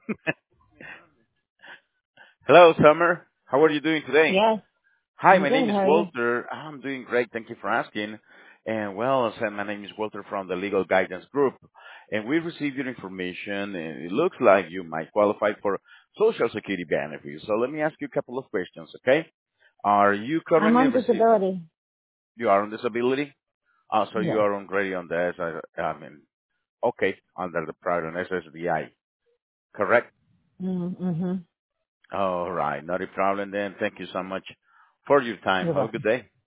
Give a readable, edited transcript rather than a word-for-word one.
Hello, Summer. How are you doing today? Yes, Hi, I'm my good. name is How are you? Walter. I'm doing great. Thank you for asking. And well, as I said, my name is Walter from the Legal Guidance Group. And we received your information, and it looks like you might qualify for Social Security benefits. So let me ask you a couple of questions, okay? Are you I'm currently on receiving? disability. You are on disability? So you Yes. are already on the, okay, under the private SSDI, correct? Mm-hmm. All right, not a problem then. Thank you so much for your time. You're Have a good welcome. day.